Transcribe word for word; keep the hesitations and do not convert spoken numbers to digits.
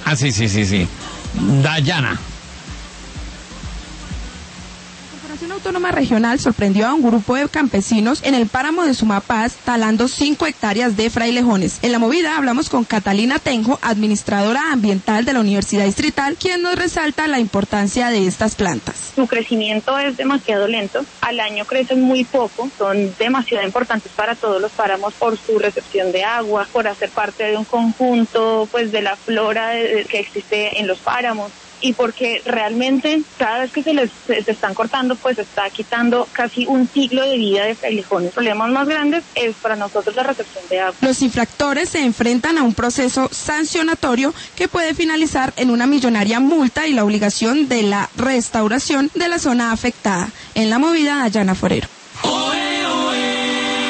Ah, sí, sí, sí, sí. Dayana. La Corporación Autónoma Regional sorprendió a un grupo de campesinos en el páramo de Sumapaz talando cinco hectáreas de frailejones. En la movida hablamos con Catalina Tenjo, administradora ambiental de la Universidad Distrital, quien nos resalta la importancia de estas plantas. Su crecimiento es demasiado lento, al año crecen muy poco, son demasiado importantes para todos los páramos por su recepción de agua, por hacer parte de un conjunto pues de la flora de, que existe en los páramos. Y porque realmente cada vez que se les se, se están cortando, pues se está quitando casi un siglo de vida de frailejones. Los problemas más grandes es para nosotros la recepción de agua. Los infractores se enfrentan a un proceso sancionatorio que puede finalizar en una millonaria multa y la obligación de la restauración de la zona afectada. En la movida, Dayana Forero.